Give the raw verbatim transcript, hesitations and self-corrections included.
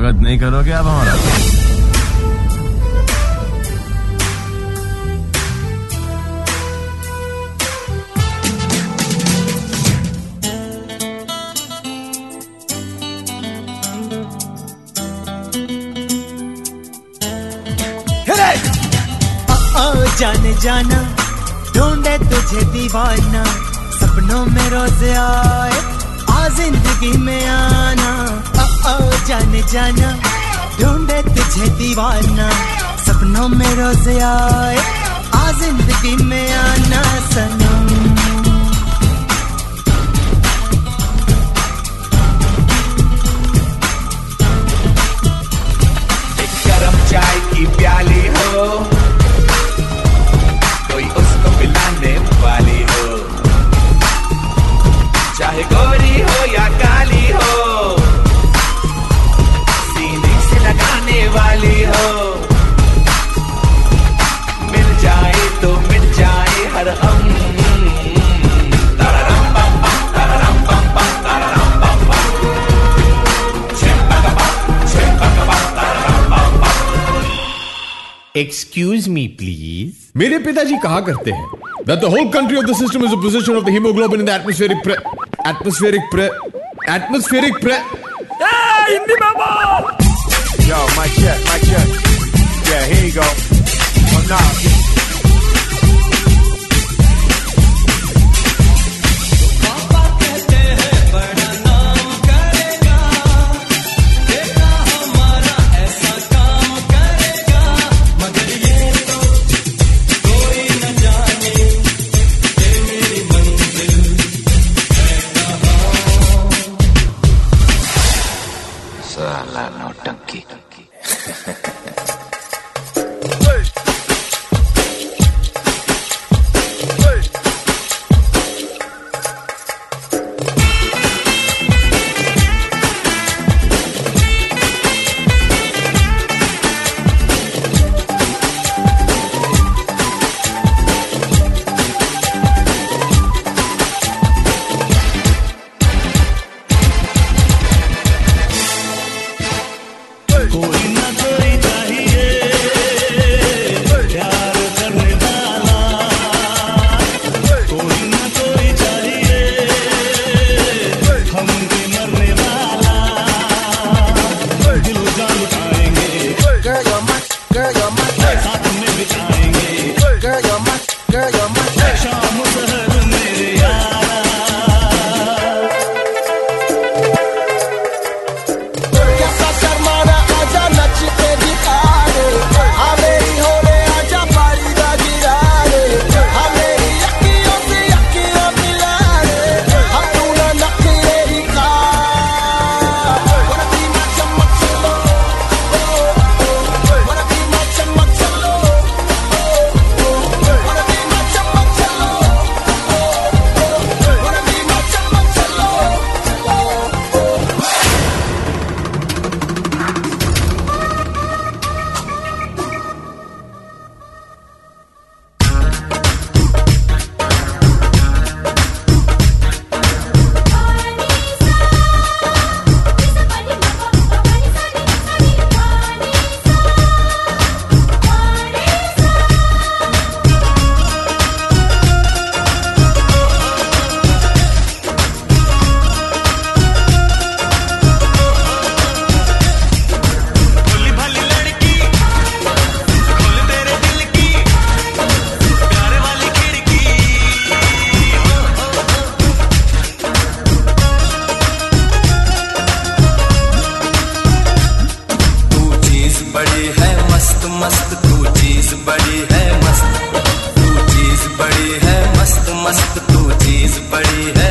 स्वागत नहीं करोगे आप हमारा? जाने जाना ढूंढे तुझे दीवाना, सपनों में रोज आए आ जिंदगी में आना। ओ ओ जाने जाना ढूंढे तुझे दीवाना, सपनों में रोज आए आ जिंदगी में आना सनम। एक गरम चाय की प्याली हो, कोई उसको पिलाने वाली हो, चाहे गोरी हो या काली हो, सीने से लगाने वाली हो। मिल जाए तो मिल जाए हर हम। Excuse me, please. मेरे पिताजी कहा करते हैं that the whole country of the system is a position of the hemoglobin in the atmospheric pre atmospheric pre atmospheric pre. Hey, Hindi Baba! Yo, mic check, mic check. Yeah, here you go. Oh, nah. साला नौटंकी। कोई ना कोई चाहिए प्यार करने वाला, कोई ना कोई चाहिए हम पे मरने वाला, दिल जान लुटाएंगे girl you're my girl you're my साथ में बिताएंगे girl you're my girl you're my शाम सहर मेरे यारा। कैसा शर्माना आजा नच के दिखा दे, हाँ मेरी होने आजा पारी दा गिरा दे, हाँ मेरी अखियों से अखियों मिला दे, हाँ तू ना नखरे दिखा। Wanna be my चमक चलो, wanna be my चमक चलो, wanna be my चमक चलो, wanna be my चमक चलो। भोली भाली लड़की खोल तेरे दिल की प्यार वाली खिड़की। तू चीज बड़ी है मस्त मस्त, तू चीज बड़ी है मस्त, तू चीज बड़ी है मस्त मस्त, तू चीज बड़ी है